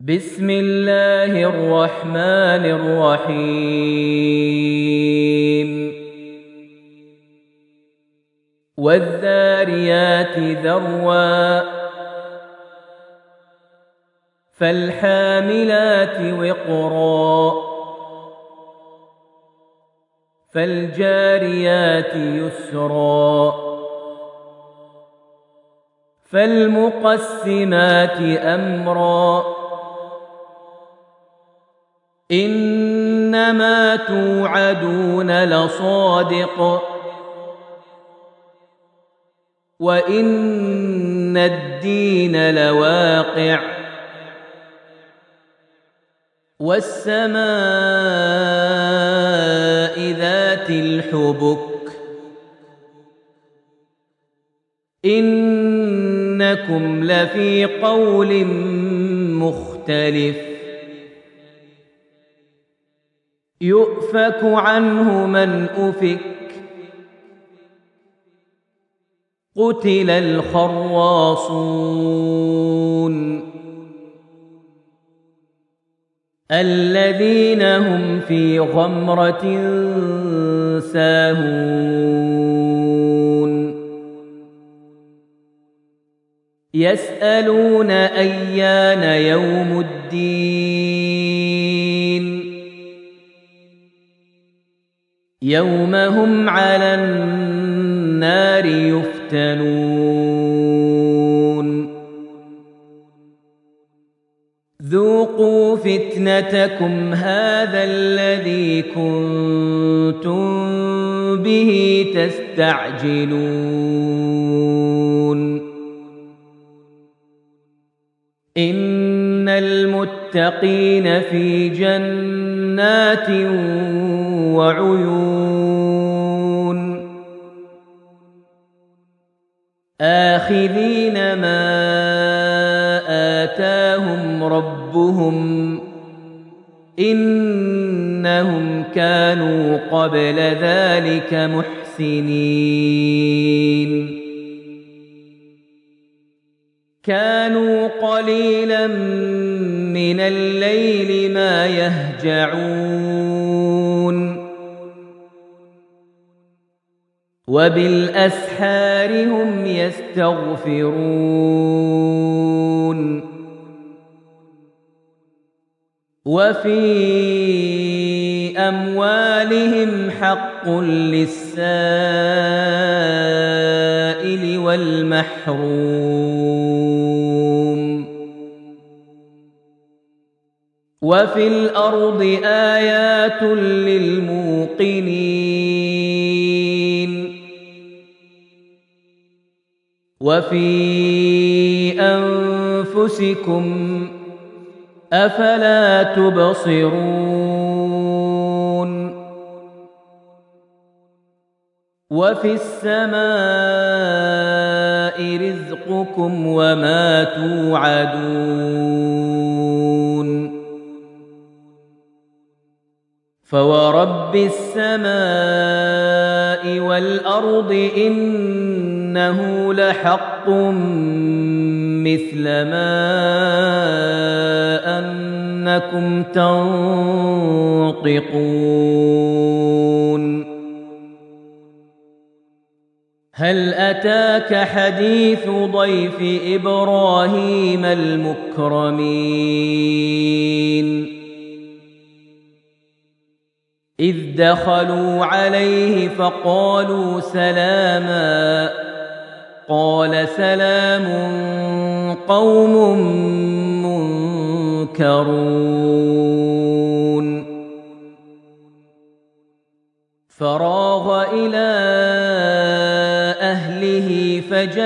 بسم الله الرحمن الرحيم والذاريات ذروا فالحاملات وقرا فالجاريات يسرا فالمقسمات أمرا إنما توعدون لصادق وإن الدين لواقع والسماء ذات الحبك إنكم لفي قول مختلف يؤفك عنه من أفك قتل الخراصون الذين هم في غمرة ساهون يسألون أيان يوم الدين يوم هم على النار يفتنون ذوقوا فتنتكم هذا الذي كنتم به تستعجلون إن المتقين في جنات وعيون آخذين ما آتاهم ربهم إنهم كانوا قبل ذلك محسنين كانوا قليلا من الليل ما يهجعون وبالأسحار هم يستغفرون وفي أموالهم حق للسائل والمحروم وفي الأرض آيات للموقنين وفي أنفسكم أفلا تبصرون وفي السماء رزقكم وما توعدون فورب السماء والأرض إنه لحق مثل ما أنكم تنطقون هل أتاك حديث ضيف إبراهيم المكرمين إذ دخلوا عليه فقالوا سلاما قال سلام قوم منكرون فراغ إلى أهله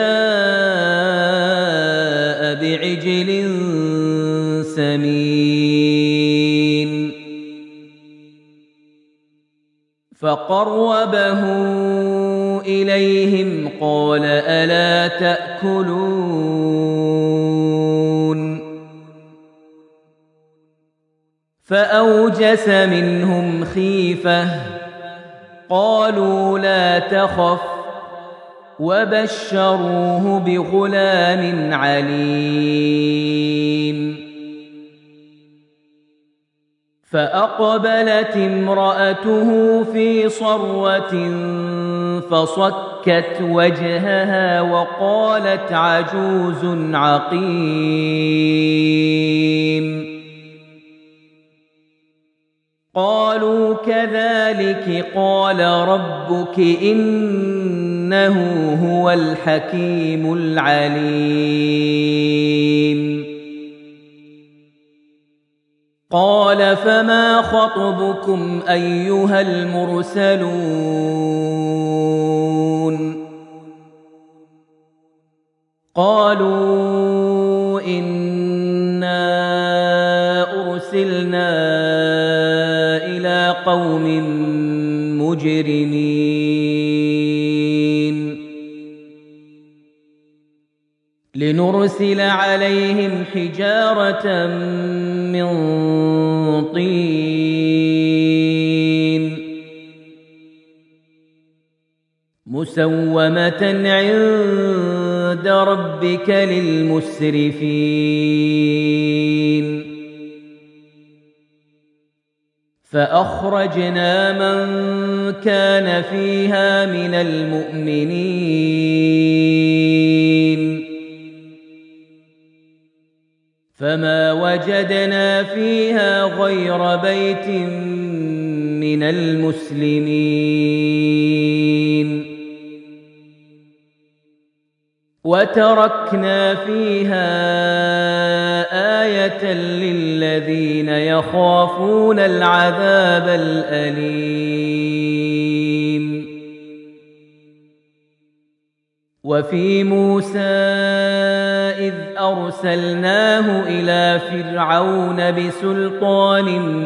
فجاء بعجل سمين فقربه إليهم قال ألا تأكلون فأوجس منهم خيفة قالوا لا تخف وبشروه بغلام عليم فأقبلت امرأته في صرة فصكت وجهها وقالت عجوز عقيم. قالوا كذلك قال ربك إنه هو الحكيم العليم. قال فما خطبكم أيها المرسلون؟ قالوا إنا أرسلنا إلى قوم مجرمين لنرسل عليهم حجارة من طين مسومة عند ربك للمسرفين. فأخرجنا من كان فيها من المؤمنين فما وجدنا فيها غير بيت من المسلمين وتركنا فيها آية للذين يخافون العذاب الأليم. وفي موسى إذ أرسلناه إلى فرعون بسلطان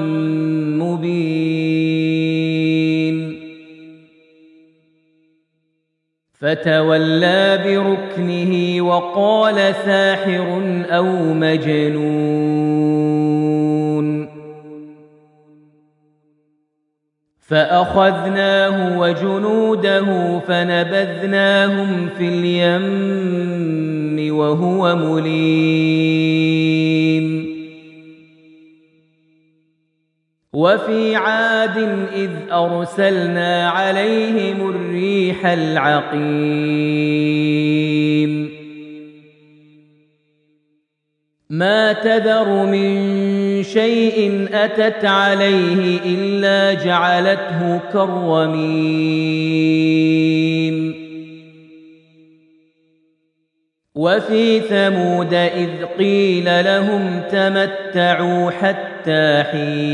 مبين فتولى بركنه وقال ساحر أو مجنون. فأخذناه وجنوده فنبذناهم في اليم وهو مليم. وفي عاد إذ أرسلنا عليهم الريح العقيم ما تذر من شيء أتت عليه إلا جعلته كالرميم. وفي ثمود إذ قيل لهم تمتعوا حتى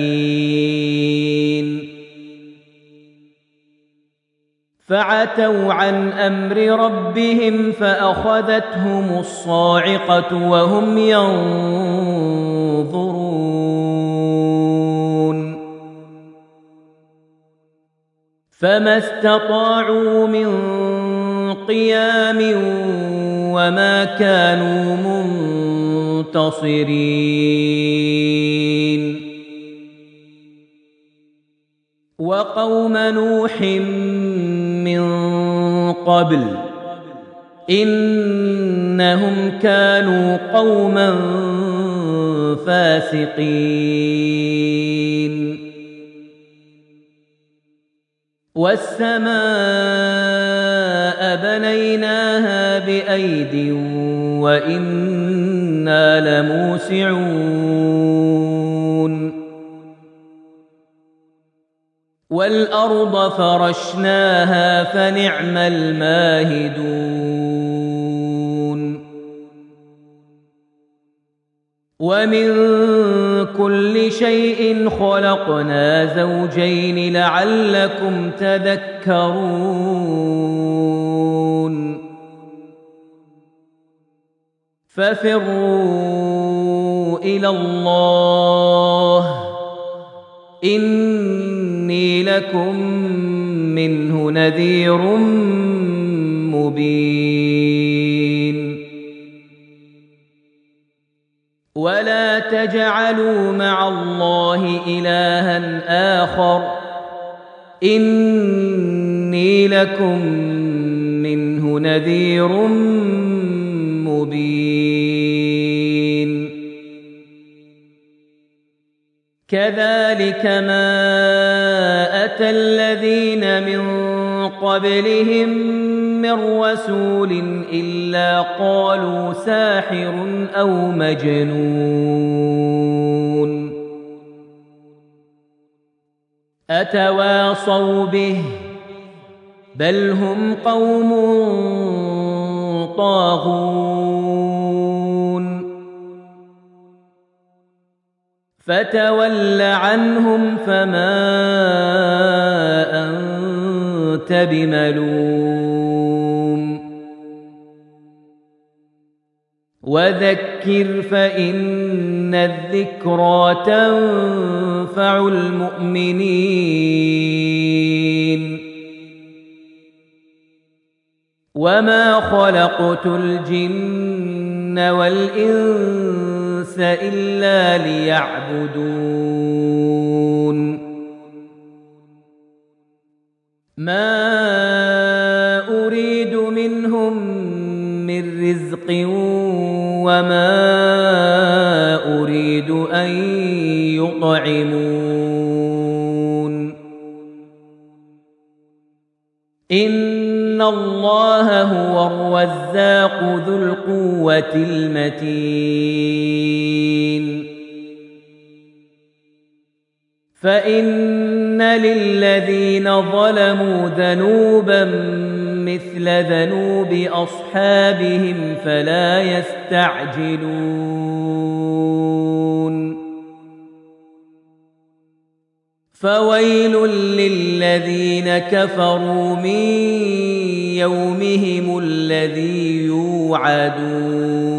حين فعتوا عن أمر ربهم فأخذتهم الصاعقة وهم ينظرون فما استطاعوا من قيام وما كانوا منتصرين. وقوم نوح من قبل إنهم كانوا قوما فاسقين. والسماء بنيناها بأيد وإنا لموسعون. والأرض فرشناها فنعم الماهدون. ومن كل شيء خلقنا زوجين لعلكم تذكرون. ففروا إلى الله إني لكم منه نذير مبين. ولا تجعلوا مع الله إلها آخر إني لكم منه نذير مبين. كذلك ما أتى الذين من قبلهم من رسول إلا قالوا ساحر أو مجنون أتواصوا به بل هم قوم طاغون فتول عنهم فما أنت بملوم وذكر فإن الذكرى تنفع المؤمنين وما خلقت الجن والإنس إلا ليعبدون ما أريد منهم من رزق وما أريد أن يطعمون إن الله هو الرزاق ذو القوة المتين فإن للذين ظلموا ذنوبا مثل ذنوب أصحابهم فلا يستعجلون فويل للذين كفروا من يومهم الذي يوعدون